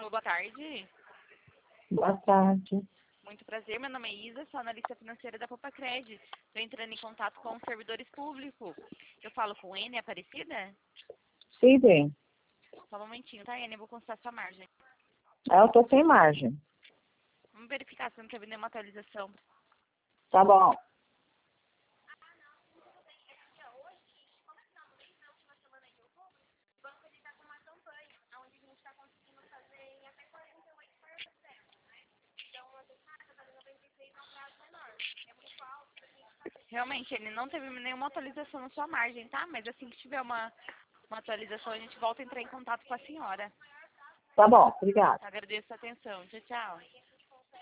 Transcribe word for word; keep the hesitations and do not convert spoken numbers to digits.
Alô, boa tarde. Boa tarde. Muito prazer, meu nome é Isa, sou analista financeira da Popacred. Estou entrando em contato com os servidores públicos. Eu falo com N, Aparecida? Sim, bem. Só um momentinho, tá, N? Eu vou consultar sua margem. Eu estou sem margem. Vamos verificar se não teve nenhuma atualização. Tá bom. Realmente, ele não teve nenhuma atualização na sua margem, tá? Mas assim que tiver uma, uma atualização, a gente volta a entrar em contato com a senhora. Tá bom, obrigada. Agradeço a atenção. Tchau, tchau.